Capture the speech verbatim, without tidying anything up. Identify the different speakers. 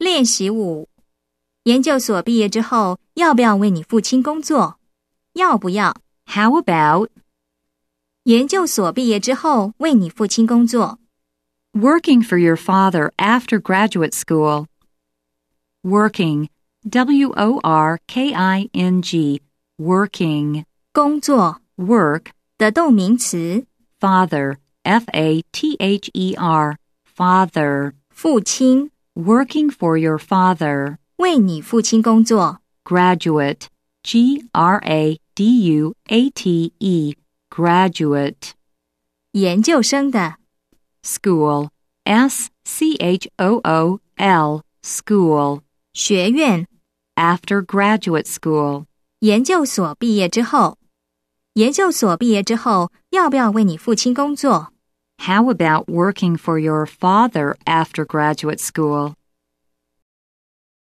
Speaker 1: 练习五，研究所毕业之后，要不要为你父亲工作？要不要？
Speaker 2: How about?
Speaker 1: 研究所毕业之后，为你父亲工作。
Speaker 2: Working for your father after graduate school. Working, W O R K I N G, working.
Speaker 1: 工作
Speaker 2: Work,
Speaker 1: 的动名词，
Speaker 2: father, F A T H E R, father.
Speaker 1: 父亲
Speaker 2: Working for your father.
Speaker 1: 为你父亲工作。
Speaker 2: Graduate, G R A D U A T E, graduate.
Speaker 1: 研究生的
Speaker 2: School, S C H O O L, school.
Speaker 1: 学院
Speaker 2: After graduate school.
Speaker 1: 研究所毕业之后。研究所毕业之后，要不要为你父亲工作？
Speaker 2: How about working for your father after graduate school?